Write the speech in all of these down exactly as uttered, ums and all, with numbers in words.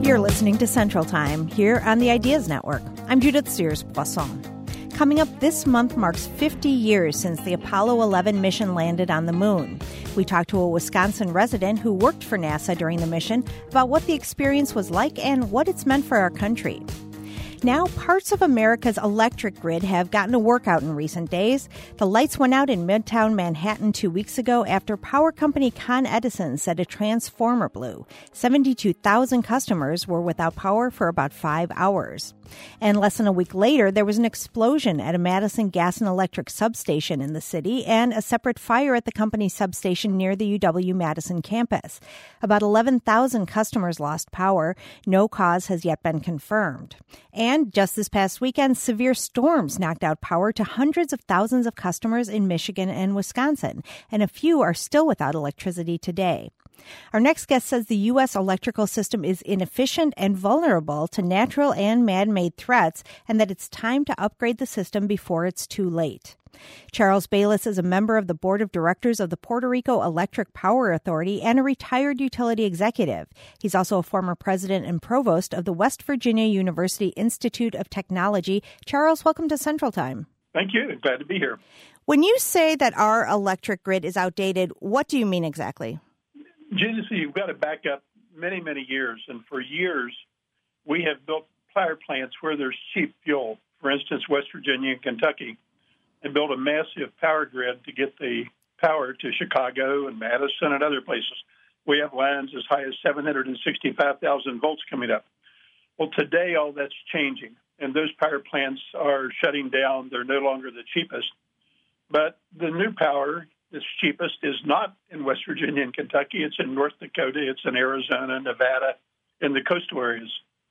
You're listening to Central Time here on the Ideas Network. I'm Judith Sears-Poisson. Coming up this month marks fifty years since the Apollo eleven mission landed on the moon. We talked to a Wisconsin resident who worked for NASA during the mission about what the experience was like and what it's meant for our country. Now, parts of America's electric grid have gotten a workout in recent days. The lights went out in Midtown Manhattan two weeks ago after power company Con Edison said a transformer blew. seventy-two thousand customers were without power for about five hours. And less than a week later, there was an explosion at a Madison Gas and Electric substation in the city and a separate fire at the company's substation near the U W-Madison campus. About eleven thousand customers lost power. No cause has yet been confirmed. And just this past weekend, severe storms knocked out power to hundreds of thousands of customers in Michigan and Wisconsin, and a few are still without electricity today. Our next guest says the U S electrical system is inefficient and vulnerable to natural and man-made threats, and that it's time to upgrade the system before it's too late. Charles Bayles is a member of the board of directors of the Puerto Rico Electric Power Authority and a retired utility executive. He's also a former president and provost of the West Virginia University Institute of Technology. Charles, welcome to Central Time. Thank you. Glad to be here. When you say that our electric grid is outdated, what do you mean exactly? Judith, you've got to back up many, many years. And for years, we have built power plants where there's cheap fuel. For instance, West Virginia and Kentucky, and built a massive power grid to get the power to Chicago and Madison and other places. We have lines as high as seven hundred sixty-five thousand volts coming up. Well, today, all that's changing, and those power plants are shutting down. They're no longer the cheapest. But the new power that's cheapest is not in West Virginia and Kentucky. It's in North Dakota. It's in Arizona, Nevada, in the coastal areas.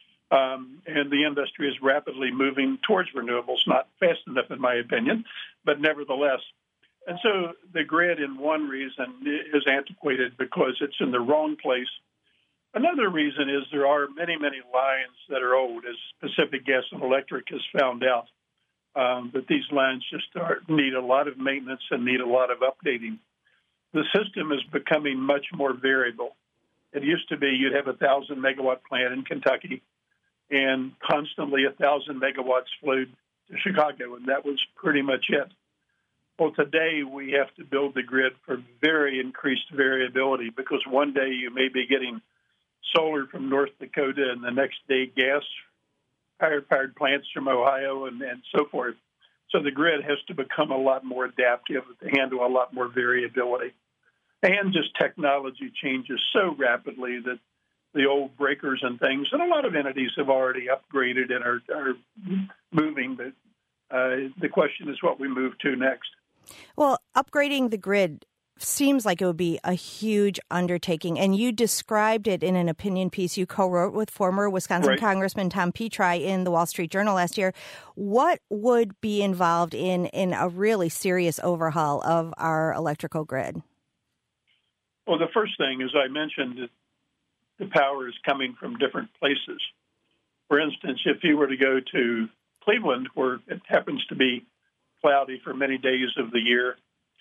Um, and the industry is rapidly moving towards renewables, not fast enough, in my opinion, but nevertheless. And so the grid, in one reason, is antiquated because it's in the wrong place. Another reason is there are many, many lines that are old, as Pacific Gas and Electric has found out. Um, but these lines just are, need a lot of maintenance and need a lot of updating. The system is becoming much more variable. It used to be you'd have a one thousand megawatt plant in Kentucky, and constantly one thousand megawatts flowed to Chicago, and that was pretty much it. Well, today we have to build the grid for very increased variability because one day you may be getting solar from North Dakota and the next day gas powered plants from Ohio and, and so forth. So the grid has to become a lot more adaptive to handle a lot more variability. And just technology changes so rapidly that the old breakers and things, and a lot of entities have already upgraded and are, are moving, but uh, the question is what we move to next. Well, upgrading the grid seems like it would be a huge undertaking, and you described it in an opinion piece you co-wrote with former Wisconsin right. Congressman Tom Petri in the Wall Street Journal last year. What would be involved in, in a really serious overhaul of our electrical grid? Well, the first thing, as I mentioned, the power is coming from different places. For instance, if you were to go to Cleveland, where it happens to be cloudy for many days of the year,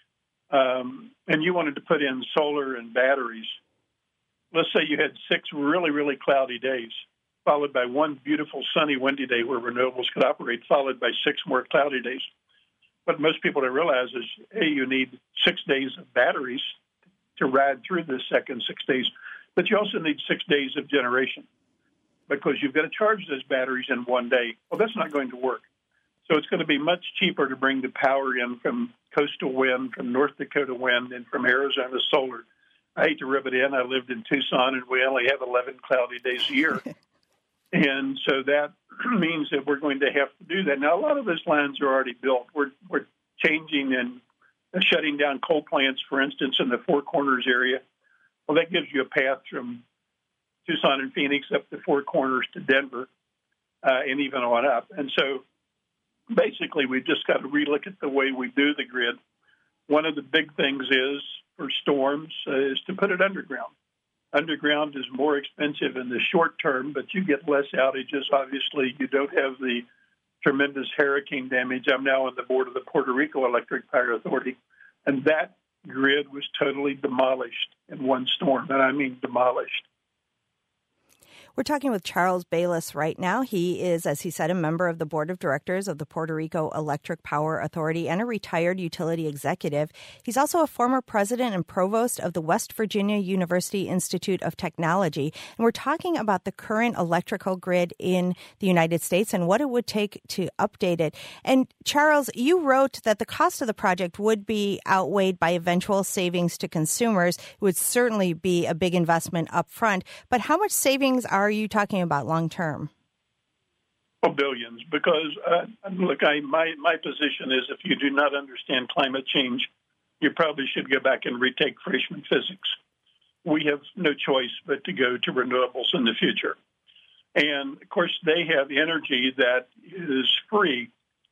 Um, and you wanted to put in solar and batteries, let's say you had six really, really cloudy days, followed by one beautiful sunny, windy day where renewables could operate, followed by six more cloudy days. What most people don't realize is, hey, you need six days of batteries to ride through the second six days, but you also need six days of generation because you've got to charge those batteries in one day. Well, that's not going to work. So it's going to be much cheaper to bring the power in from coastal wind, from North Dakota wind, and from Arizona solar. I hate to rub it in. I lived in Tucson, and we only have eleven cloudy days a year. And so that means that we're going to have to do that. Now, a lot of those lines are already built. We're, we're changing and shutting down coal plants, for instance, in the Four Corners area. Well, that gives you a path from Tucson and Phoenix up the Four Corners to Denver uh, and even on up. And so basically, we've just got to relook at the way we do the grid. One of the big things is, for storms, uh, is to put it underground. Underground is more expensive in the short term, but you get less outages. Obviously, you don't have the tremendous hurricane damage. I'm now on the board of the Puerto Rico Electric Power Authority, and that grid was totally demolished in one storm, and I mean demolished. We're talking with Charles Bayles right now. He is, as he said, a member of the board of directors of the Puerto Rico Electric Power Authority and a retired utility executive. He's also a former president and provost of the West Virginia University Institute of Technology. And we're talking about the current electrical grid in the United States and what it would take to update it. And Charles, you wrote that the cost of the project would be outweighed by eventual savings to consumers. It would certainly be a big investment up front. But how much savings are you talking about long term? Well, billions, because uh, look, I, my my position is if you do not understand climate change, you probably should go back and retake freshman physics. We have no choice but to go to renewables in the future. And, of course, they have energy that is free.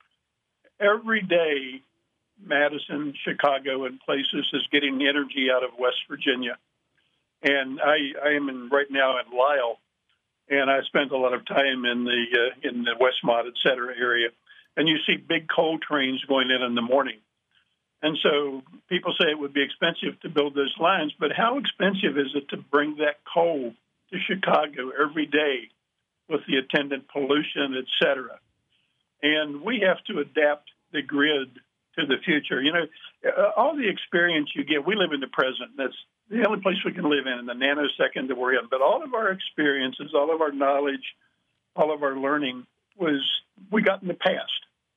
Every day, Madison, Chicago, and places is getting energy out of West Virginia. And I, I am in, right now in Lisle, and I spent a lot of time in the uh, in the Westmont, et cetera, area. And you see big coal trains going in in the morning. And so people say it would be expensive to build those lines, but how expensive is it to bring that coal to Chicago every day with the attendant pollution, et cetera? And we have to adapt the grid to the future. You know, uh, all the experience you get, we live in the present. That's the only place we can live in, in the nanosecond that we're in. But all of our experiences, all of our knowledge, all of our learning was we got in the past.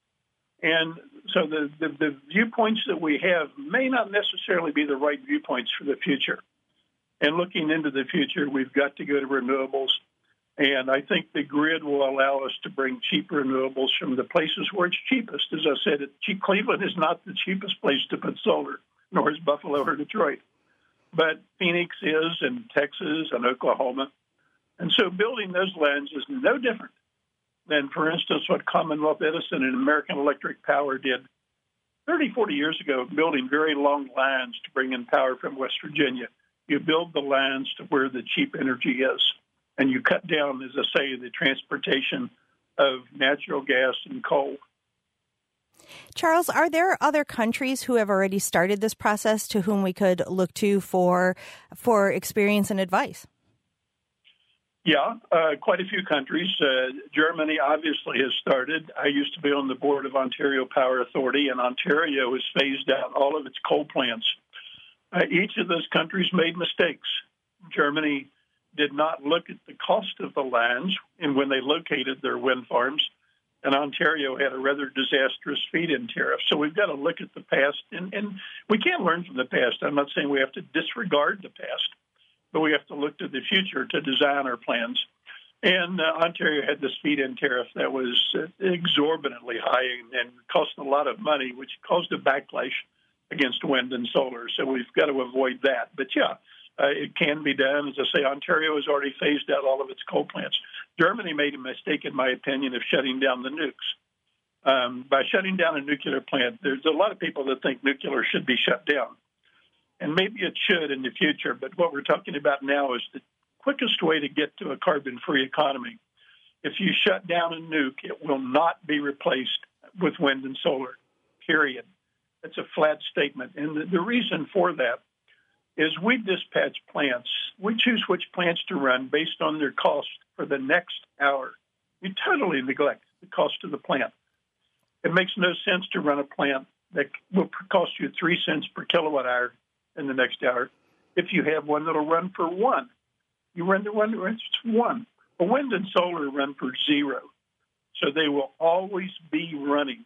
And so the, the, the viewpoints that we have may not necessarily be the right viewpoints for the future. And looking into the future, we've got to go to renewables. And I think the grid will allow us to bring cheap renewables from the places where it's cheapest. As I said, it, Cleveland is not the cheapest place to put solar, nor is Buffalo or Detroit. But Phoenix is, and Texas and Oklahoma. And so building those lands is no different than, for instance, what Commonwealth Edison and American Electric Power did thirty, forty years ago, building very long lines to bring in power from West Virginia. You build the lines to where the cheap energy is, and you cut down, as I say, the transportation of natural gas and coal. Charles, are there other countries who have already started this process to whom we could look to for for experience and advice? Yeah, uh, quite a few countries. Uh, Germany obviously has started. I used to be on the board of Ontario Power Authority, and Ontario has phased out all of its coal plants. Uh, each of those countries made mistakes. Germany did not look at the cost of the lands and when they located their wind farms. And Ontario had a rather disastrous feed-in tariff. So we've got to look at the past, and, and we can't learn from the past. I'm not saying we have to disregard the past, but we have to look to the future to design our plans. And uh, Ontario had this feed-in tariff that was uh, exorbitantly high and, and cost a lot of money, which caused a backlash against wind and solar. So we've got to avoid that. But, yeah, uh, it can be done. As I say, Ontario has already phased out all of its coal plants. Germany made a mistake, in my opinion, of shutting down the nukes. Um, by shutting down a nuclear plant, there's a lot of people that think nuclear should be shut down. And maybe it should in the future, but what we're talking about now is the quickest way to get to a carbon-free economy. If you shut down a nuke, it will not be replaced with wind and solar, period. It's a flat statement. And the, the reason for that is we dispatch plants. We choose which plants to run based on their cost for the next hour. You totally neglect the cost of the plant. It makes no sense to run a plant that will cost you three cents per kilowatt hour in the next hour if you have one that'll run for one. You run the one, it's one. But wind and solar run for zero. So they will always be running.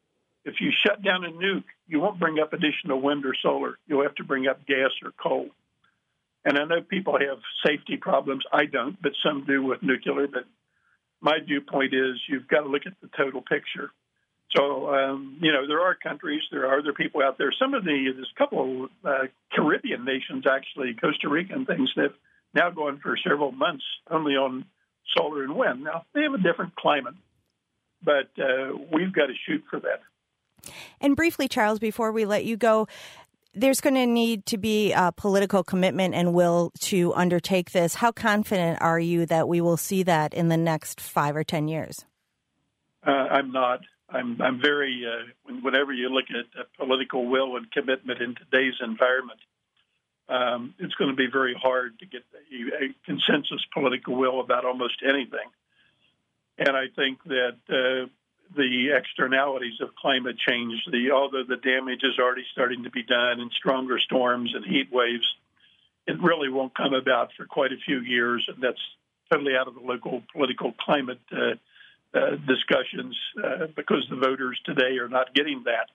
If you shut down a nuke, you won't bring up additional wind or solar. You'll have to bring up gas or coal. And I know people have safety problems. I don't, but some do with nuclear. But my viewpoint is you've got to look at the total picture. So, um, you know, there are countries, there are other people out there. Some of the, there's a couple of uh, Caribbean nations, actually, Costa Rica and things, that have now gone for several months only on solar and wind. Now, they have a different climate, but uh, we've got to shoot for that. And briefly, Charles, before we let you go, there's going to need to be a political commitment and will to undertake this. How confident are you that we will see that in the next five or ten years? Uh, I'm not. I'm, I'm very, uh, whenever you look at uh, political will and commitment in today's environment, um, it's going to be very hard to get a, a consensus political will about almost anything. And I think that uh, the externalities of climate change, the although the damage is already starting to be done in stronger storms and heat waves, it really won't come about for quite a few years, and that's totally out of the local political climate uh, uh, discussions uh, because the voters today are not getting that.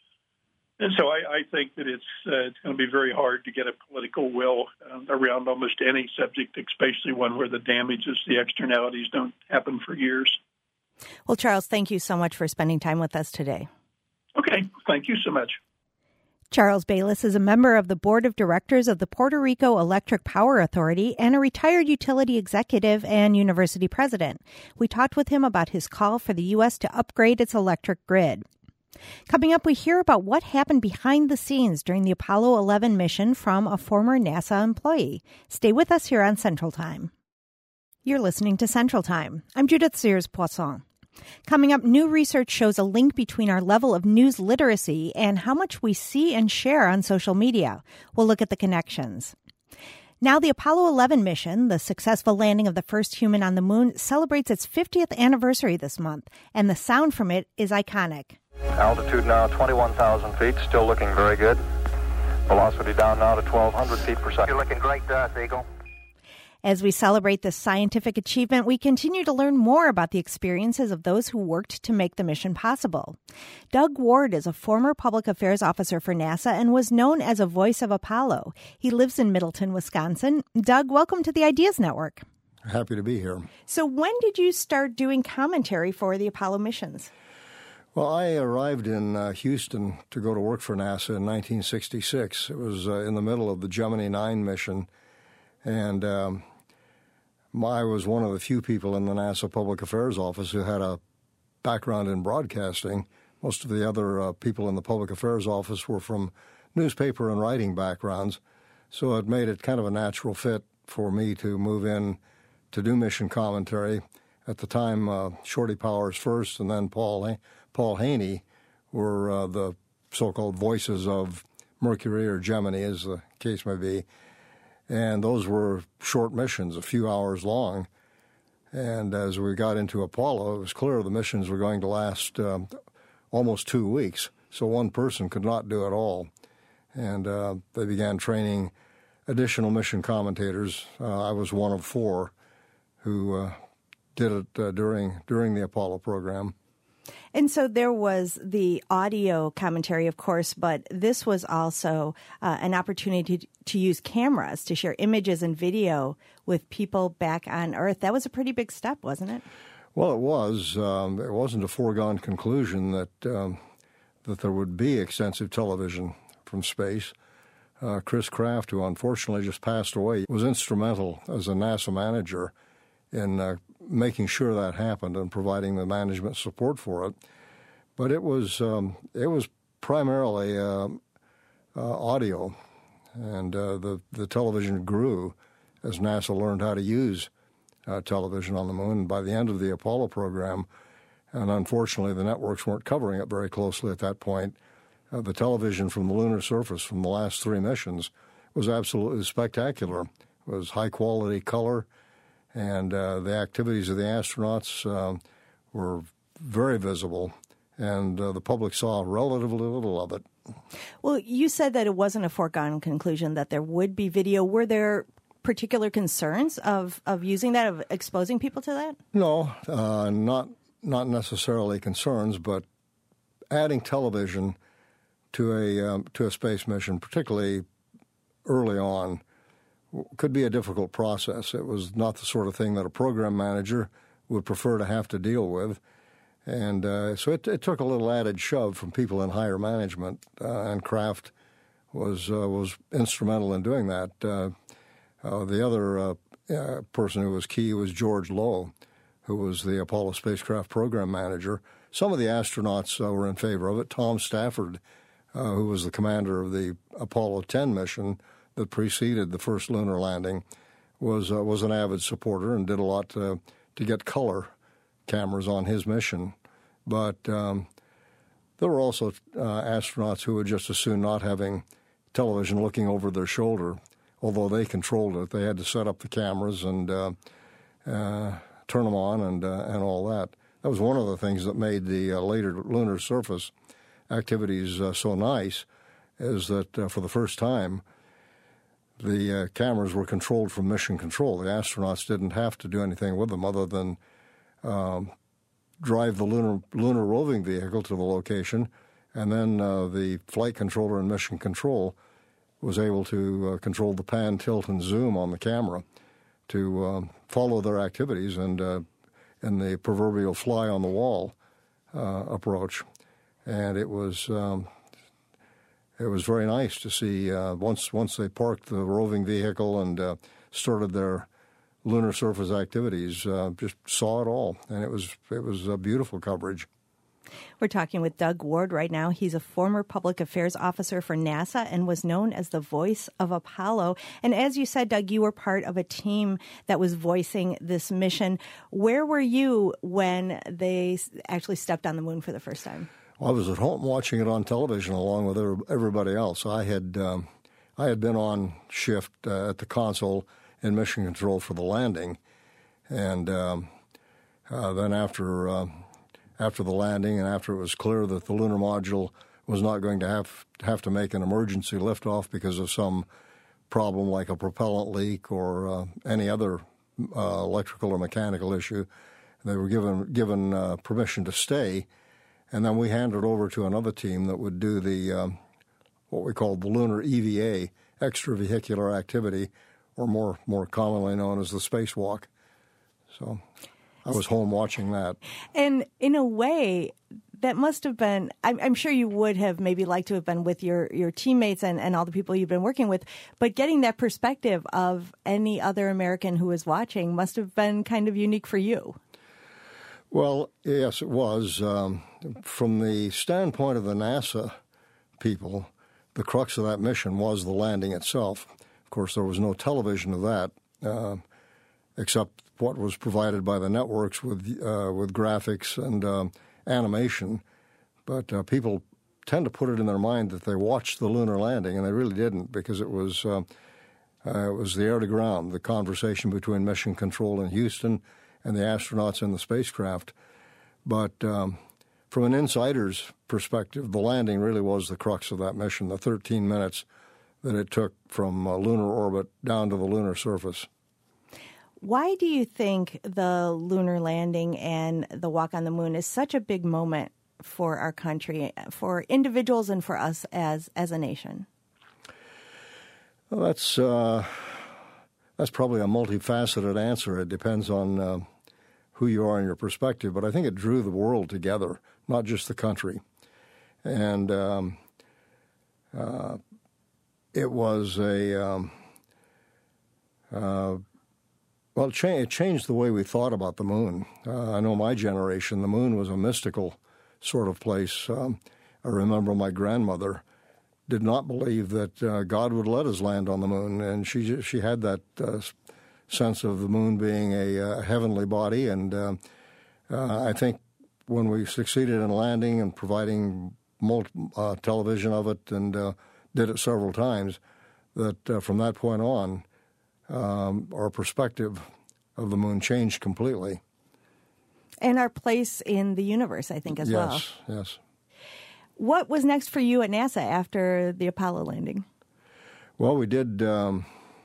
And so I, I think that it's uh, it's going to be very hard to get a political will uh, around almost any subject, especially one where the damages, the externalities don't happen for years. Well, Charles, thank you so much for spending time with us today. Okay, thank you so much. Charles Bayles is a member of the board of directors of the Puerto Rico Electric Power Authority and a retired utility executive and university president. We talked with him about his call for the U S to upgrade its electric grid. Coming up, we hear about what happened behind the scenes during the Apollo eleven mission from a former NASA employee. Stay with us here on Central Time. You're listening to Central Time. I'm Judith Sears-Poisson. Coming up, new research shows a link between our level of news literacy and how much we see and share on social media. We'll look at the connections. Now, the Apollo eleven mission, the successful landing of the first human on the moon, celebrates its fiftieth anniversary this month, and the sound from it is iconic. Altitude now twenty-one thousand feet, still looking very good. Velocity down now to twelve hundred feet per second. You're looking great, uh, Eagle. As we celebrate this scientific achievement, we continue to learn more about the experiences of those who worked to make the mission possible. Doug Ward is a former public affairs officer for NASA and was known as a voice of Apollo. He lives in Middleton, Wisconsin. Doug, welcome to the Ideas Network. Happy to be here. So when did you start doing commentary for the Apollo missions? Well, I arrived in uh, Houston to go to work for NASA in nineteen sixty-six. It was uh, in the middle of the Gemini nine mission, and um, I was one of the few people in the NASA Public Affairs Office who had a background in broadcasting. Most of the other uh, people in the Public Affairs Office were from newspaper and writing backgrounds, so it made it kind of a natural fit for me to move in to do mission commentary. At the time, uh, Shorty Powers first, and then Paul Paul Haney were uh, the so-called voices of Mercury or Gemini, as the case may be. And those were short missions, a few hours long. And as we got into Apollo, it was clear the missions were going to last um, almost two weeks. So one person could not do it all. And uh, they began training additional mission commentators. Uh, I was one of four who uh, did it uh, during during the Apollo program. And so there was the audio commentary, of course, but this was also uh, an opportunity to, to use cameras to share images and video with people back on Earth. That was a pretty big step, wasn't it? Well, it was. Um, it wasn't a foregone conclusion that um, that there would be extensive television from space. Uh, Chris Kraft, who unfortunately just passed away, was instrumental as a NASA manager in uh, making sure that happened and providing the management support for it. But it was um, it was primarily uh, uh, audio, and uh, the the television grew as NASA learned how to use uh, television on the moon. And by the end of the Apollo program, and unfortunately the networks weren't covering it very closely at that point, uh, the television from the lunar surface from the last three missions was absolutely spectacular. It was high quality color. And uh, the activities of the astronauts uh, were very visible, and uh, the public saw relatively little of it. Well, you said that it wasn't a foregone conclusion that there would be video. Were there particular concerns of, of using that, of exposing people to that? No, uh, not not necessarily concerns, but adding television to a um, to a space mission, particularly early on, could be a difficult process. It was not the sort of thing that a program manager would prefer to have to deal with. And uh, so it, it took a little added shove from people in higher management, uh, and Kraft was uh, was instrumental in doing that. Uh, uh, the other uh, uh, person who was key was George Low, who was the Apollo spacecraft program manager. Some of the astronauts uh, were in favor of it. Tom Stafford, uh, who was the commander of the Apollo ten mission that preceded the first lunar landing, was uh, was an avid supporter and did a lot to, to get color cameras on his mission. But um, there were also uh, astronauts who would just as soon not having television looking over their shoulder although they controlled it. They had to set up the cameras and uh, uh, turn them on and uh, and all that. That was one of the things that made the uh, later lunar surface activities uh, so nice, is that uh, for the first time, the uh, cameras were controlled from mission control. The astronauts didn't have to do anything with them other than um, drive the lunar lunar roving vehicle to the location, and then uh, the flight controller and mission control was able to uh, control the pan, tilt, and zoom on the camera to uh, follow their activities and uh, in the proverbial fly-on-the-wall uh, approach. And it was um, it was very nice to see uh, once once they parked the roving vehicle and uh, started their lunar surface activities, uh, just saw it all, and it was it was a beautiful coverage. We're talking with Doug Ward right now. He's a former public affairs officer for NASA and was known as the voice of Apollo. And as you said, Doug, you were part of a team that was voicing this mission. Where were you when they actually stepped on the moon for the first time? Well, I was at home watching it on television along with everybody else. I had um, I had been on shift uh, at the console in mission control for the landing, and um, uh, then after uh, after the landing and after it was clear that the lunar module was not going to have have to make an emergency liftoff because of some problem like a propellant leak or uh, any other uh, electrical or mechanical issue, they were given given uh, permission to stay. And then we handed over to another team that would do the um, what we called the lunar E V A, extravehicular activity, or more more commonly known as the spacewalk. So I was home watching that. And in a way, that must have been, I'm, I'm sure you would have maybe liked to have been with your, your teammates and, and all the people you've been working with, but getting that perspective of any other American who was watching must have been kind of unique for you. Well, yes, it was. Um, from the standpoint of the NASA people, the crux of that mission was the landing itself. Of course, there was no television of that, uh, except what was provided by the networks with uh, with graphics and um, animation. But uh, people tend to put it in their mind that they watched the lunar landing, and they really didn't, because it was uh, uh, it was the air-to-ground, the conversation between Mission Control in Houston and the astronauts in the spacecraft. But um, from an insider's perspective, the landing really was the crux of that mission, the thirteen minutes that it took from uh, lunar orbit down to the lunar surface. Why do you think the lunar landing and the walk on the moon is such a big moment for our country, for individuals and for us as as a nation? Well, that's uh, that's probably a multifaceted answer. It depends on uh, who you are and your perspective. But I think it drew the world together, not just the country. And um, uh, it was a um, uh, well, it, cha- it changed the way we thought about the moon. Uh, I know my generation, the moon was a mystical sort of place. Um, I remember my grandmother did not believe that uh, God would let us land on the moon, and she she had that uh, sense of the moon being a, a heavenly body. And uh, uh, I think when we succeeded in landing and providing multi- uh, television of it, and uh, did it several times, that uh, from that point on, um, our perspective of the moon changed completely. And our place in the universe, I think, as yes, well. Yes, yes. What was next for you at NASA after the Apollo landing? Well, we did, um,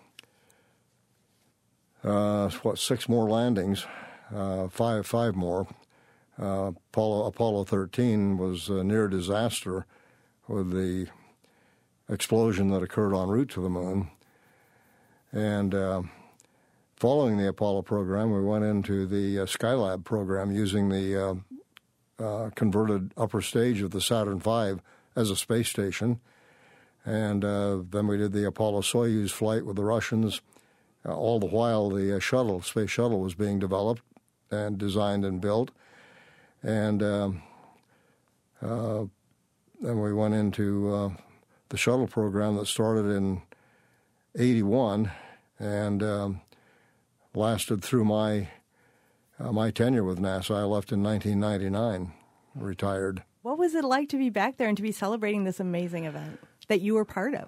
uh, what, six more landings, uh, five five more. Uh, Apollo, Apollo thirteen was a near disaster with the explosion that occurred en route to the moon. And uh, following the Apollo program, we went into the uh, Skylab program using the uh, Uh, converted upper stage of the Saturn five as a space station. And uh, then we did the Apollo-Soyuz flight with the Russians. Uh, all the while, the uh, shuttle, space shuttle, was being developed and designed and built. And um, uh, then we went into uh, the shuttle program that started in eighty-one and um, lasted through my Uh, my tenure with NASA. I left in nineteen ninety-nine, retired. What was it like to be back there and to be celebrating this amazing event that you were part of?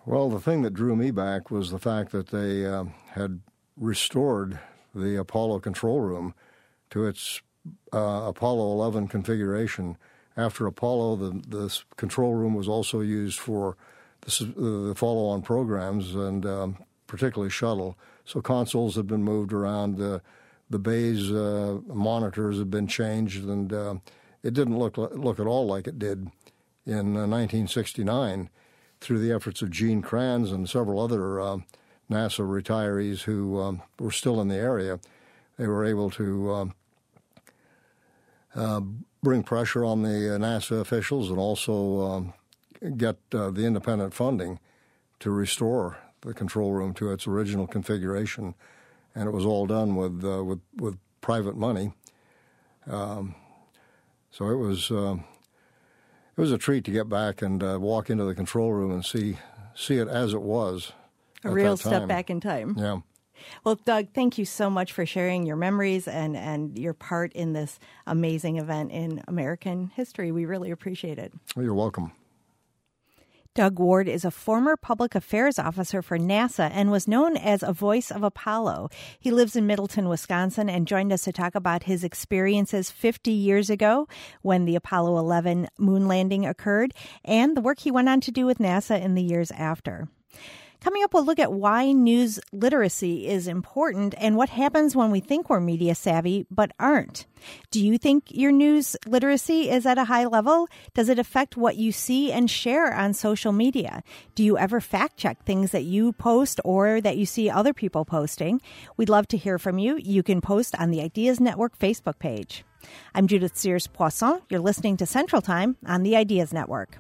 Well, the thing that drew me back was the fact that they uh, had restored the Apollo control room to its uh, Apollo eleven configuration. After Apollo, the, the control room was also used for the, the follow-on programs, and um, particularly shuttle. So consoles had been moved around. The, the bay's uh, monitors had been changed, and uh, it didn't look look at all like it did in uh, nineteen sixty-nine. Through the efforts of Gene Kranz and several other uh, NASA retirees who um, were still in the area, they were able to um, uh, bring pressure on the uh, NASA officials and also um, get uh, the independent funding to restore the control room to its original configuration. And it was all done with uh, with, with private money. Um, so it was... Uh, It was a treat to get back and uh, walk into the control room and see see it as it was. A real step back in time. Yeah. Well, Doug, thank you so much for sharing your memories and, and your part in this amazing event in American history. We really appreciate it. Well, you're welcome. Doug Ward is a former public affairs officer for NASA and was known as a voice of Apollo. He lives in Middleton, Wisconsin, and joined us to talk about his experiences fifty years ago when the Apollo eleven moon landing occurred and the work he went on to do with NASA in the years after. Coming up, we'll look at why news literacy is important and what happens when we think we're media savvy but aren't. Do you think your news literacy is at a high level? Does it affect what you see and share on social media? Do you ever fact check things that you post or that you see other people posting? We'd love to hear from you. You can post on the Ideas Network Facebook page. I'm Judith Sears-Poisson. You're listening to Central Time on the Ideas Network.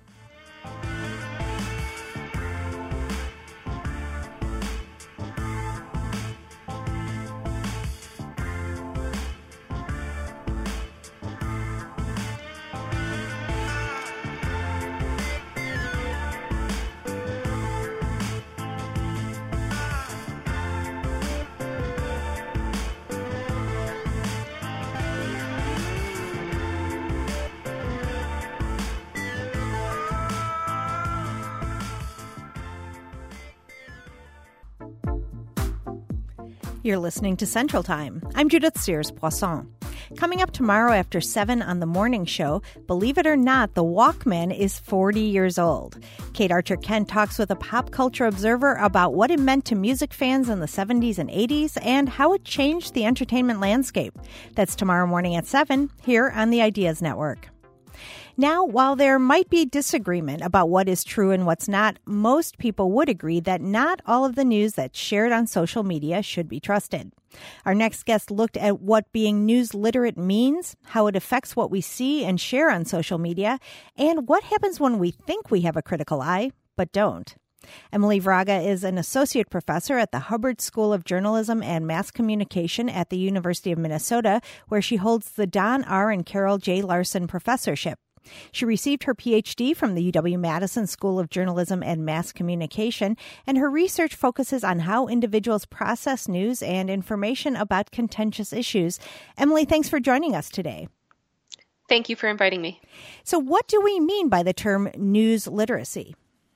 You're listening to Central Time. I'm Judith Sears-Poisson. Coming up tomorrow after seven on the morning show, believe it or not, the Walkman is forty years old. Kate Archer-Kent talks with a pop culture observer about what it meant to music fans in the seventies and eighties and how it changed the entertainment landscape. That's tomorrow morning at seven here on the Ideas Network. Now, while there might be disagreement about what is true and what's not, most people would agree that not all of the news that's shared on social media should be trusted. Our next guest looked at what being news literate means, how it affects what we see and share on social media, and what happens when we think we have a critical eye, but don't. Emily Vraga is an associate professor at the Hubbard School of Journalism and Mass Communication at the University of Minnesota, where she holds the Don R. and Carol J. Larson Professorship. She received her P H D from the U W-Madison School of Journalism and Mass Communication, and her research focuses on how individuals process news and information about contentious issues. Emily, thanks for joining us today. Thank you for inviting me. So what do we mean by the term news literacy?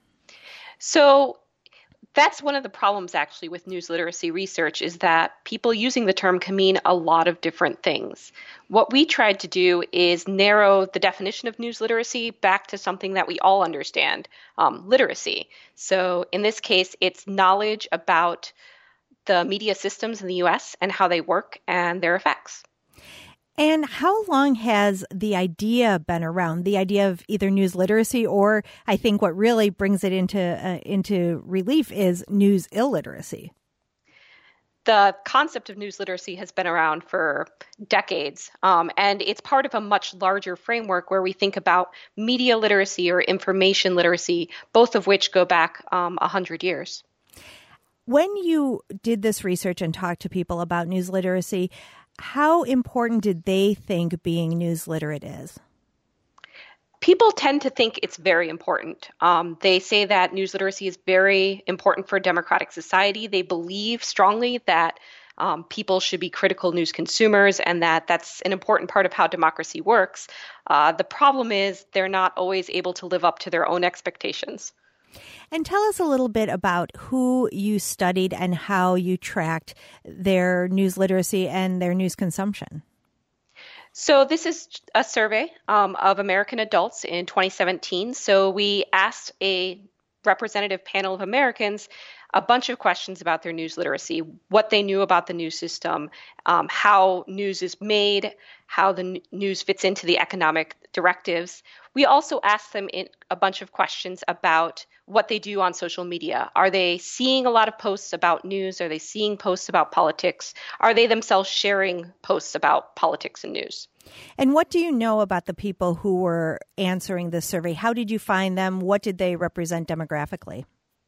So that's one of the problems actually with news literacy research is that people using the term can mean a lot of different things. What we tried to do is narrow the definition of news literacy back to something that we all understand, um, literacy. So in this case, it's knowledge about the media systems in the U S and how they work and their effects. And how long has the idea been around, the idea of either news literacy or I think what really brings it into uh, into relief is news illiteracy? The concept of news literacy has been around for decades, um, and it's part of a much larger framework where we think about media literacy or information literacy, both of which go back um, one hundred years. When you did this research and talked to people about news literacy, how important did they think being news literate is? People tend to think it's very important. Um, they say that news literacy is very important for a democratic society. They believe strongly that um, people should be critical news consumers and that that's an important part of how democracy works. Uh, the problem is they're not always able to live up to their own expectations. And tell us a little bit about who you studied and how you tracked their news literacy and their news consumption. So this is a survey um, of American adults in twenty seventeen. So we asked a representative panel of Americans a bunch of questions about their news literacy, what they knew about the news system, um, how news is made, how the n- news fits into the economic directives. We also asked them in a bunch of questions about what they do on social media. Are they seeing a lot of posts about news? Are they seeing posts about politics? Are they themselves sharing posts about politics and news? And what do you know about the people who were answering this survey? How did you find them? What did they represent demographically?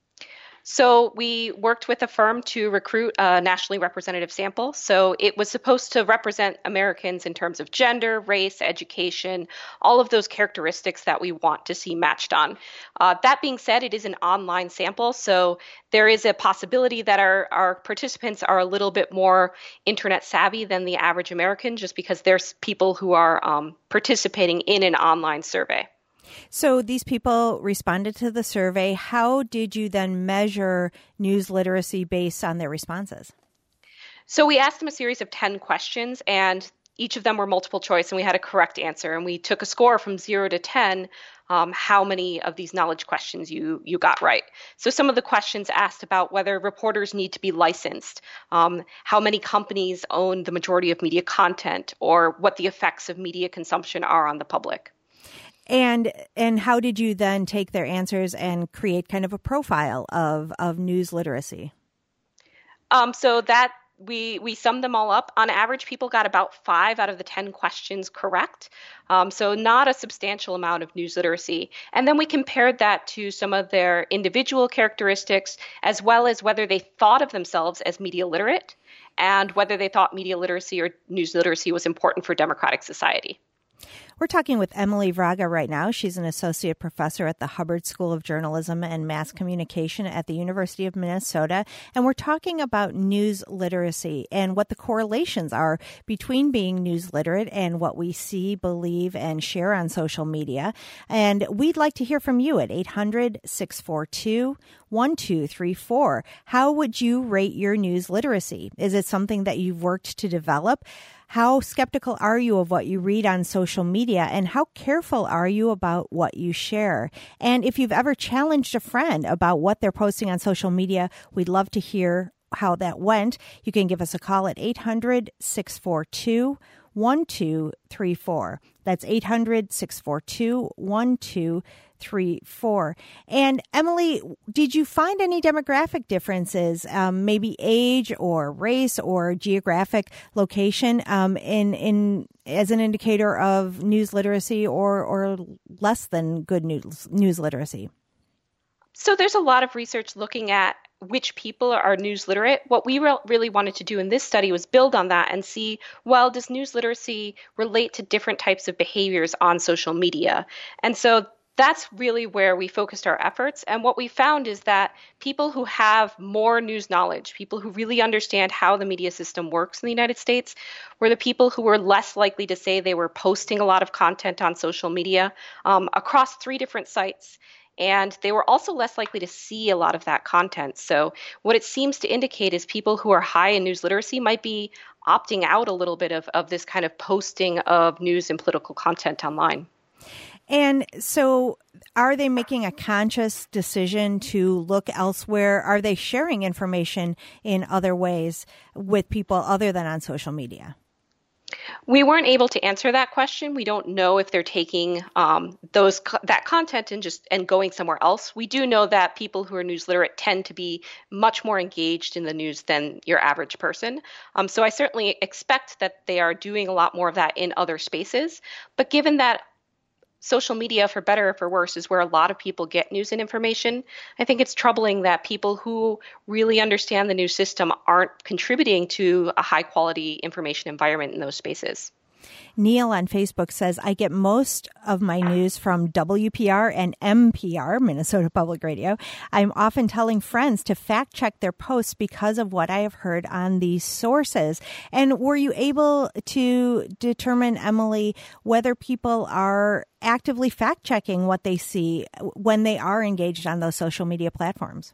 So we worked with a firm to recruit a nationally representative sample. So it was supposed to represent Americans in terms of gender, race, education, all of those characteristics that we want to see matched on. Uh, that being said, it is an online sample. So there is a possibility that our, our participants are a little bit more internet savvy than the average American, just because there's people who are um, participating in an online survey. So these people responded to the survey. How did you then measure news literacy based on their responses? So we asked them a series of ten questions, and each of them were multiple choice, and we had a correct answer. And we took a score from zero to ten, um, how many of these knowledge questions you, you got right. So some of the questions asked about whether reporters need to be licensed, um, how many companies own the majority of media content, or what the effects of media consumption are on the public. And and how did you then take their answers and create kind of a profile of, of news literacy? Um, so that we we summed them all up. On average, people got about five out of the ten questions correct. Um, so not a substantial amount of news literacy. And then we compared that to some of their individual characteristics, as well as whether they thought of themselves as media literate and whether they thought media literacy or news literacy was important for democratic society. We're talking with Emily Vraga right now. She's an associate professor at the Hubbard School of Journalism and Mass Communication at the University of Minnesota. And we're talking about news literacy and what the correlations are between being news literate and what we see, believe, and share on social media. And we'd like to hear from you at eight hundred, six four two, one two three four. How would you rate your news literacy? Is it something that you've worked to develop? How skeptical are you of what you read on social media, and how careful are you about what you share? And if you've ever challenged a friend about what they're posting on social media, we'd love to hear how that went. You can give us a call at eight hundred, six four two, one two three four. That's eight hundred, six four two, one two three four. And Emily, did you find any demographic differences, um, maybe age or race or geographic location, um, in in as an indicator of news literacy or or less than good news news literacy? So there's a lot of research looking at which people are news literate. What we re- really wanted to do in this study was build on that and see, well, does news literacy relate to different types of behaviors on social media? And so that's really where we focused our efforts. And what we found is that people who have more news knowledge, people who really understand how the media system works in the United States, were the people who were less likely to say they were posting a lot of content on social media um, across three different sites. And they were also less likely to see a lot of that content. So what it seems to indicate is people who are high in news literacy might be opting out a little bit of, of this kind of posting of news and political content online. And so are they making a conscious decision to look elsewhere? Are they sharing information in other ways with people other than on social media? We weren't able to answer that question. We don't know if they're taking um, those that content and just and going somewhere else. We do know that people who are news literate tend to be much more engaged in the news than your average person. Um, so I certainly expect that they are doing a lot more of that in other spaces. But given that social media, for better or for worse, is where a lot of people get news and information, I think it's troubling that people who really understand the news system aren't contributing to a high quality information environment in those spaces. Neil on Facebook says, I get most of my news from W P R and M P R, Minnesota Public Radio. I'm often telling friends to fact check their posts because of what I have heard on these sources. And were you able to determine, Emily, whether people are actively fact checking what they see when they are engaged on those social media platforms?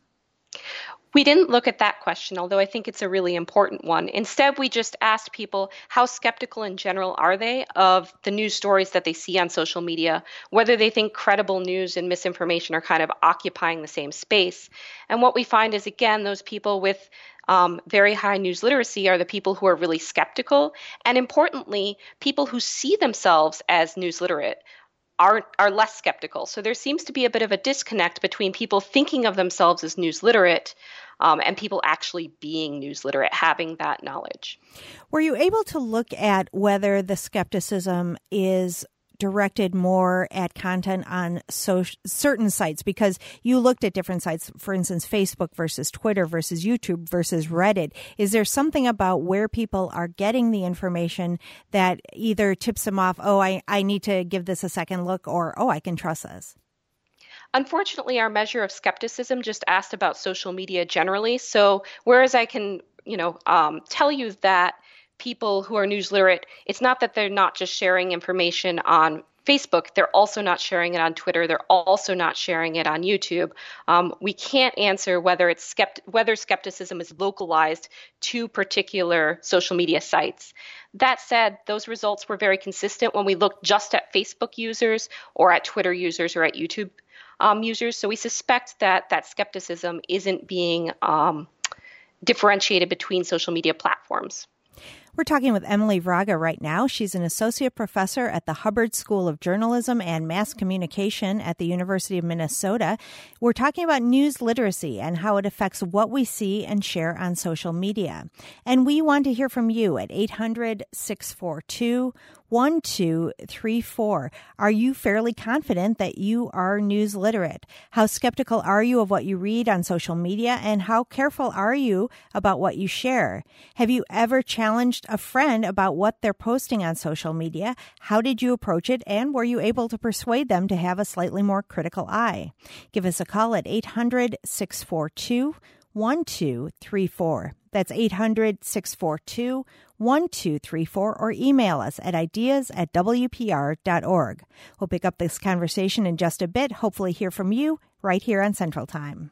We didn't look at that question, although I think it's a really important one. Instead, we just asked people how skeptical in general are they of the news stories that they see on social media, whether they think credible news and misinformation are kind of occupying the same space. And what we find is, again, those people with um, very high news literacy are the people who are really skeptical. And importantly, people who see themselves as news literate are are less skeptical. So there seems to be a bit of a disconnect between people thinking of themselves as news literate um, and people actually being news literate, having that knowledge. Were you able to look at whether the skepticism is directed more at content on so, certain sites? Because you looked at different sites, for instance, Facebook versus Twitter versus YouTube versus Reddit. Is there something about where people are getting the information that either tips them off, oh, I, I need to give this a second look, or, oh, I can trust this? Unfortunately, our measure of skepticism just asked about social media generally. So whereas I can, you know, um, tell you that people who are news literate, it's not that they're not just sharing information on Facebook, they're also not sharing it on Twitter, they're also not sharing it on YouTube. Um, we can't answer whether it's skept- whether skepticism is localized to particular social media sites. That said, those results were very consistent when we looked just at Facebook users or at Twitter users or at YouTube um, users. So we suspect that that skepticism isn't being um, differentiated between social media platforms. We're talking with Emily Vraga right now. She's an associate professor at the Hubbard School of Journalism and Mass Communication at the University of Minnesota. We're talking about news literacy and how it affects what we see and share on social media. And we want to hear from you at eight hundred, six four two, one two three four. Are you fairly confident that you are news literate? How skeptical are you of what you read on social media, and how careful are you about what you share? Have you ever challenged a friend about what they're posting on social media? How did you approach it, and were you able to persuade them to have a slightly more critical eye? Give us a call at eight hundred, six four two, one two three four. That's eight hundred, six four two, one two three four, or email us at ideas at w p r dot org. We'll pick up this conversation in just a bit, hopefully hear from you right here on Central Time.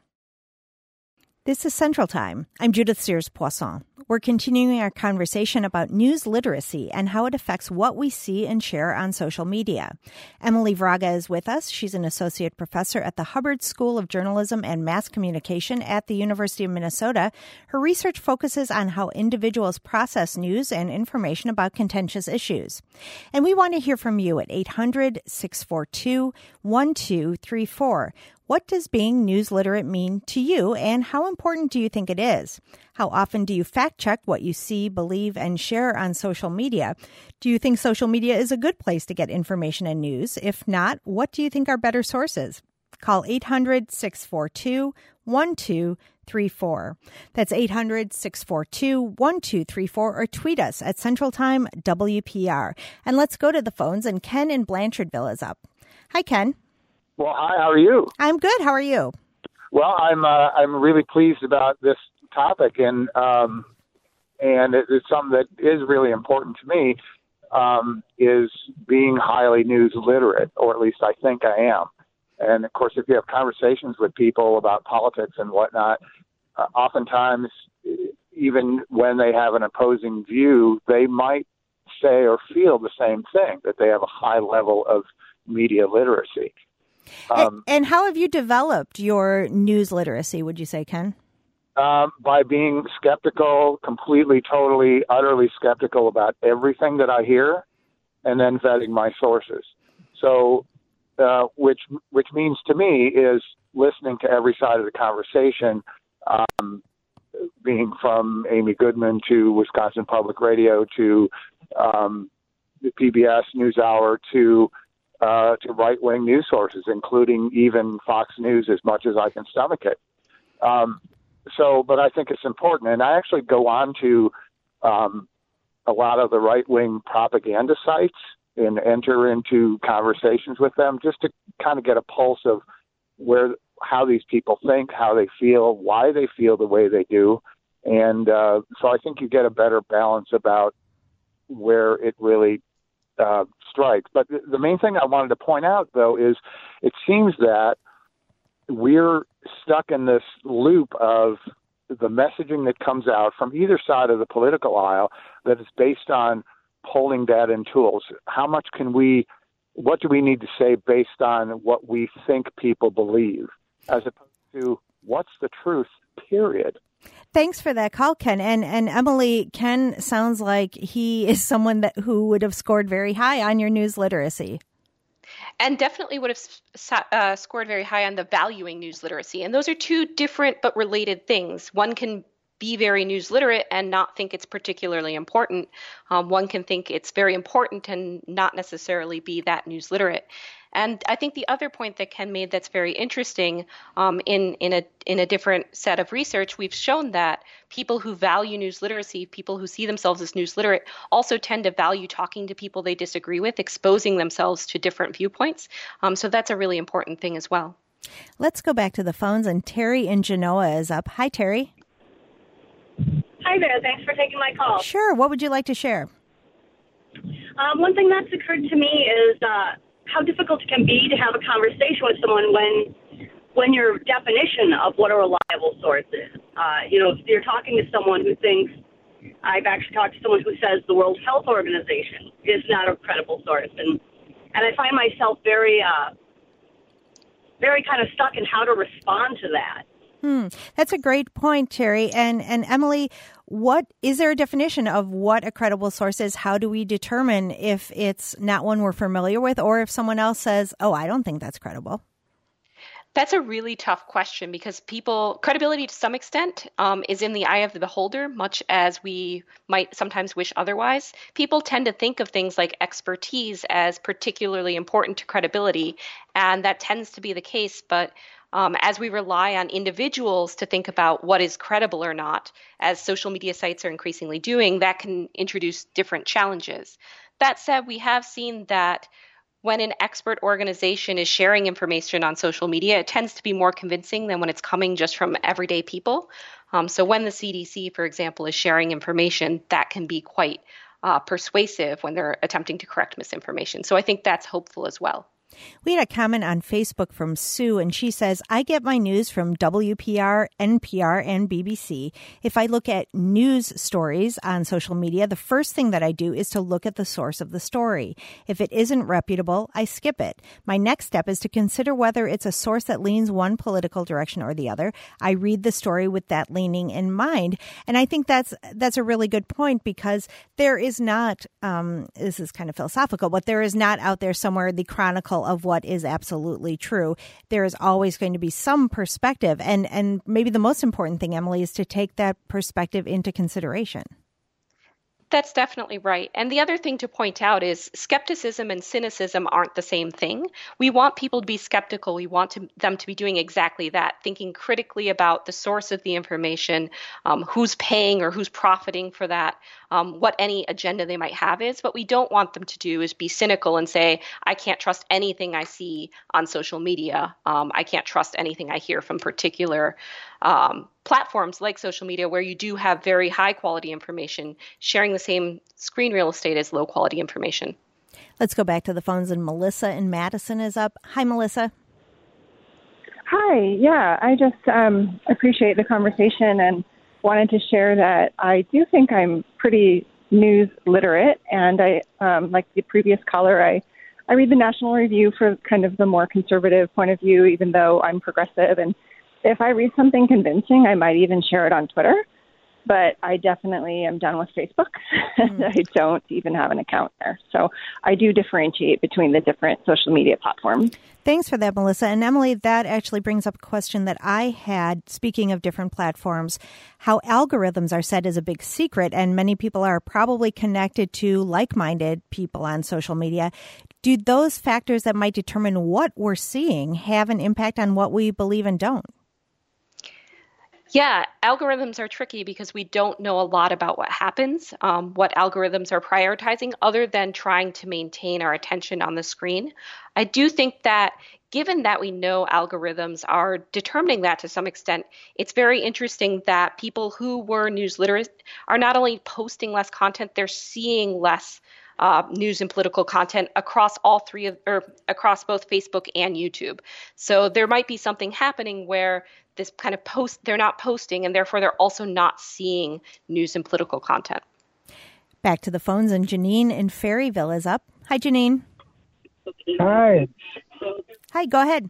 This is Central Time. I'm Judith Sears-Poisson. We're continuing our conversation about news literacy and how it affects what we see and share on social media. Emily Vraga is with us. She's an associate professor at the Hubbard School of Journalism and Mass Communication at the University of Minnesota. Her research focuses on how individuals process news and information about contentious issues. And we want to hear from you at eight hundred, six four two, one two three four. What does being news literate mean to you, and how important do you think it is? How often do you fact check what you see, believe, and share on social media? Do you think social media is a good place to get information and news? If not, what do you think are better sources? Call eight hundred, six four two, one two three four. That's eight hundred, six four two, one two three four, or tweet us at Central Time W P R. And let's go to the phones, and Ken in Blanchardville is up. Hi, Ken. Well, hi, how are you? I'm good. How are you? Well, I'm uh, I'm really pleased about this topic, and um, and it, it's something that is really important to me, um, is being highly news literate, or at least I think I am. And, of course, if you have conversations with people about politics and whatnot, uh, oftentimes, even when they have an opposing view, they might say or feel the same thing, that they have a high level of media literacy. Um, and, and how have you developed your news literacy, would you say, Ken? Um, by being skeptical, completely, totally, utterly skeptical about everything that I hear, and then vetting my sources. So, uh, which which means to me is listening to every side of the conversation, um, being from Amy Goodman to Wisconsin Public Radio to um, the P B S NewsHour to Uh, to right-wing news sources, including even Fox News, as much as I can stomach it. Um, so, but I think it's important. And I actually go on to um, a lot of the right-wing propaganda sites and enter into conversations with them just to kind of get a pulse of where, how these people think, how they feel, why they feel the way they do. And uh, so I think you get a better balance about where it really uh, strikes. But th- the main thing I wanted to point out, though, is it seems that we're stuck in this loop of the messaging that comes out from either side of the political aisle that is based on polling data and tools. How much can we, what do we need to say based on what we think people believe, as opposed to what's the truth, period? Thanks for that call, Ken. And and Emily, Ken sounds like he is someone that who would have scored very high on your news literacy. And definitely would have uh, scored very high on the valuing news literacy. And those are two different but related things. One can be very news literate and not think it's particularly important. Um, one can think it's very important and not necessarily be that news literate. And I think the other point that Ken made that's very interesting, um, in in a in a different set of research, we've shown that people who value news literacy, people who see themselves as news literate, also tend to value talking to people they disagree with, exposing themselves to different viewpoints. Um, so that's a really important thing as well. Let's go back to the phones, and Terry in Genoa is up. Hi, Terry. Hi there. Thanks for taking my call. Sure. What would you like to share? Um, one thing that's occurred to me is uh, how difficult it can be to have a conversation with someone when when your definition of what a reliable source is. Uh, you know, if you're talking to someone who thinks, I've actually talked to someone who says the World Health Organization is not a credible source. And, and I find myself very, uh, very kind of stuck in how to respond to that. Hmm. That's a great point, Terry. And and Emily, what is there a definition of what a credible source is? How do we determine if it's not one we're familiar with, or if someone else says, oh, I don't think that's credible? That's a really tough question because people, credibility to some extent um, is in the eye of the beholder, much as we might sometimes wish otherwise. People tend to think of things like expertise as particularly important to credibility, and that tends to be the case. But Um, as we rely on individuals to think about what is credible or not, as social media sites are increasingly doing, that can introduce different challenges. That said, we have seen that when an expert organization is sharing information on social media, it tends to be more convincing than when it's coming just from everyday people. Um, so when the C D C, for example, is sharing information, that can be quite uh, persuasive when they're attempting to correct misinformation. So I think that's hopeful as well. We had a comment on Facebook from Sue, and she says, I get my news from W P R, N P R, and B B C. If I look at news stories on social media, the first thing that I do is to look at the source of the story. If it isn't reputable, I skip it. My next step is to consider whether it's a source that leans one political direction or the other. I read the story with that leaning in mind. And I think that's that's a really good point, because there is not, um, this is kind of philosophical, but there is not out there somewhere the chronicle of what is absolutely true. There is always going to be some perspective. And, and maybe the most important thing, Emily, is to take that perspective into consideration. That's definitely right. And the other thing to point out is skepticism and cynicism aren't the same thing. We want people to be skeptical. We want to, them to be doing exactly that, thinking critically about the source of the information, um, who's paying or who's profiting for that, um, what any agenda they might have is. What we don't want them to do is be cynical and say, I can't trust anything I see on social media. Um, I can't trust anything I hear from particular um, platforms like social media, where you do have very high quality information sharing the same screen real estate as low quality information. Let's go back to the phones, and Melissa in Madison is up. Hi, Melissa. Hi. Yeah, I just um, appreciate the conversation and wanted to share that I do think I'm pretty news literate, and I, um, like the previous caller, I, I read the National Review for kind of the more conservative point of view, even though I'm progressive. And if I read something convincing, I might even share it on Twitter. But I definitely am done with Facebook. Mm. I don't even have an account there. So I do differentiate between the different social media platforms. Thanks for that, Melissa. And Emily, that actually brings up a question that I had, speaking of different platforms. How algorithms are set is a big secret, and many people are probably connected to like-minded people on social media. Do those factors that might determine what we're seeing have an impact on what we believe and don't? Yeah, algorithms are tricky because we don't know a lot about what happens, um, what algorithms are prioritizing, other than trying to maintain our attention on the screen. I do think that given that we know algorithms are determining that to some extent, it's very interesting that people who were news literate are not only posting less content, they're seeing less Uh, news and political content across all three of, or across both Facebook and YouTube. So there might be something happening where this kind of post, they're not posting, and therefore they're also not seeing news and political content. Back to the phones, and Janine in Ferryville is up. Hi, Janine. Hi. Hi, go ahead.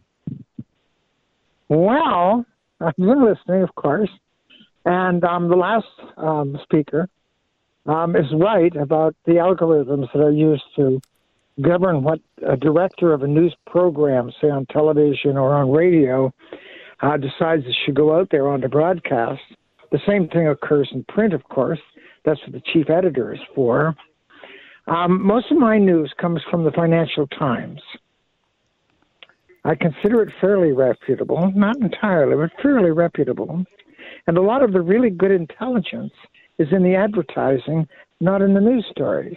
Well, I've been listening, of course, and um, the last um, speaker Um, is right about the algorithms that are used to govern what a director of a news program, say on television or on radio, uh, decides it should go out there on the broadcast. The same thing occurs in print, of course. That's what the chief editor is for. Um, most of my news comes from the Financial Times. I consider it fairly reputable, not entirely, but fairly reputable. And a lot of the really good intelligence is in the advertising, not in the news stories.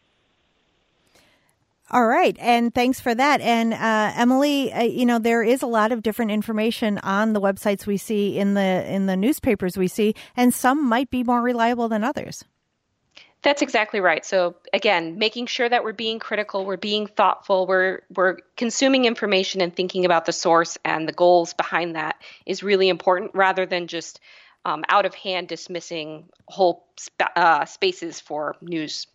All right. And thanks for that. And uh, Emily, uh, you know, there is a lot of different information on the websites we see, in the in the newspapers we see, and some might be more reliable than others. That's exactly right. So again, making sure that we're being critical, we're being thoughtful, we're we're consuming information and thinking about the source and the goals behind that is really important, rather than just Um, out of hand dismissing whole sp- uh, spaces for news.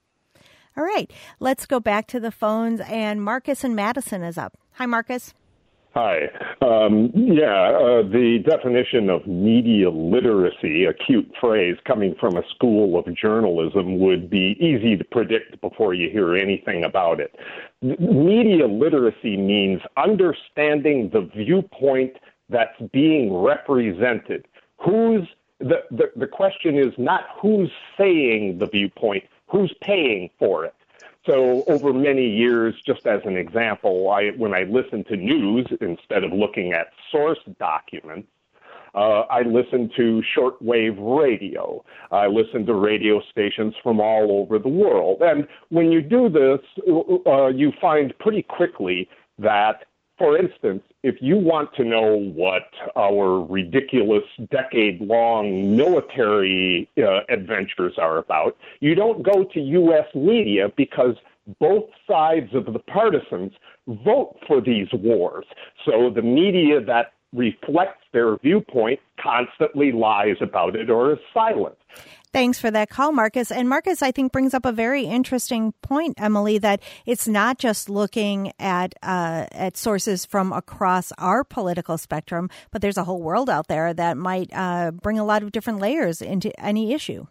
All right. Let's go back to the phones, and Marcus in Madison is up. Hi, Marcus. Hi. Um, yeah, uh, the definition of media literacy, a cute phrase coming from a school of journalism, would be easy to predict before you hear anything about it. Media literacy means understanding the viewpoint that's being represented. Who's the, the the question is not who's saying the viewpoint, who's paying for it. So over many years, just as an example, I when I listen to news, instead of looking at source documents, uh, I listen to shortwave radio. I listen to radio stations from all over the world. And when you do this, uh, you find pretty quickly that, for instance, if you want to know what our ridiculous decade-long military uh, adventures are about, you don't go to U S media because both sides of the partisans vote for these wars. So the media that reflects their viewpoint constantly lies about it or is silent. Thanks for that call, Marcus. And Marcus, I think, brings up a very interesting point, Emily, that it's not just looking at uh, at sources from across our political spectrum, but there's a whole world out there that might uh, bring a lot of different layers into any issue.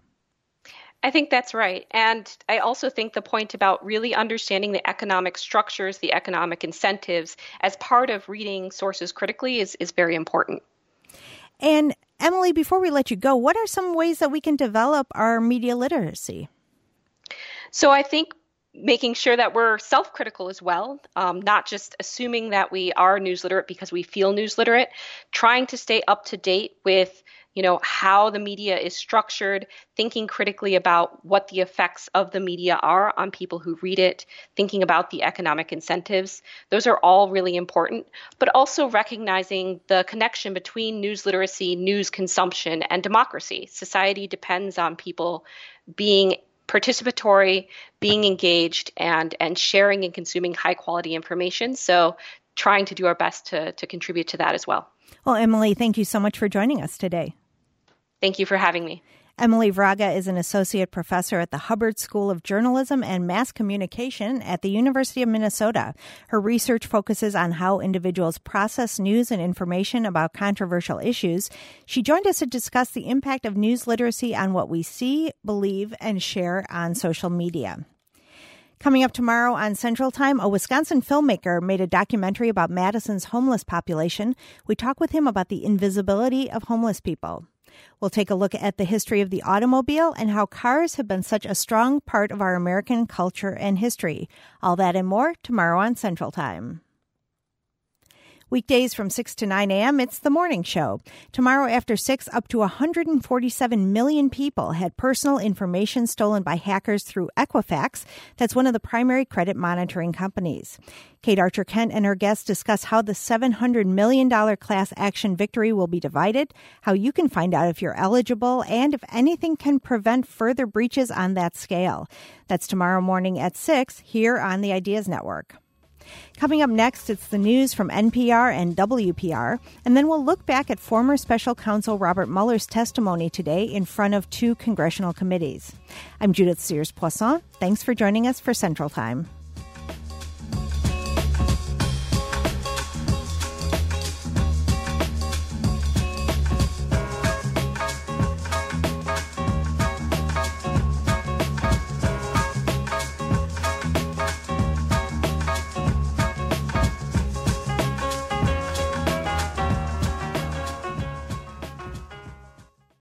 I think that's right. And I also think the point about really understanding the economic structures, the economic incentives as part of reading sources critically is, is very important. And Emily, before we let you go, what are some ways that we can develop our media literacy? So I think making sure that we're self-critical as well, um, not just assuming that we are news literate because we feel news literate, trying to stay up to date with, you know, how the media is structured, thinking critically about what the effects of the media are on people who read it, thinking about the economic incentives. Those are all really important, but also recognizing the connection between news literacy, news consumption, and democracy. Society depends on people being participatory, being engaged, and and sharing and consuming high quality information. So trying to do our best to, to contribute to that as well. Well, Emily, thank you so much for joining us today. Thank you for having me. Emily Vraga is an associate professor at the Hubbard School of Journalism and Mass Communication at the University of Minnesota. Her research focuses on how individuals process news and information about controversial issues. She joined us to discuss the impact of news literacy on what we see, believe, and share on social media. Coming up tomorrow on Central Time, a Wisconsin filmmaker made a documentary about Madison's homeless population. We talk with him about the invisibility of homeless people. We'll take a look at the history of the automobile and how cars have been such a strong part of our American culture and history. All that and more tomorrow on Central Time. Weekdays from six to nine a.m., it's The Morning Show. Tomorrow after six, up to one hundred forty-seven million people had personal information stolen by hackers through Equifax. That's one of the primary credit monitoring companies. Kate Archer-Kent and her guests discuss how the seven hundred million dollars class action victory will be divided, how you can find out if you're eligible, and if anything can prevent further breaches on that scale. That's tomorrow morning at six here on the Ideas Network. Coming up next, it's the news from N P R and W P R, and then we'll look back at former special counsel Robert Mueller's testimony today in front of two congressional committees. I'm Judith Sears Poisson. Thanks for joining us for Central Time.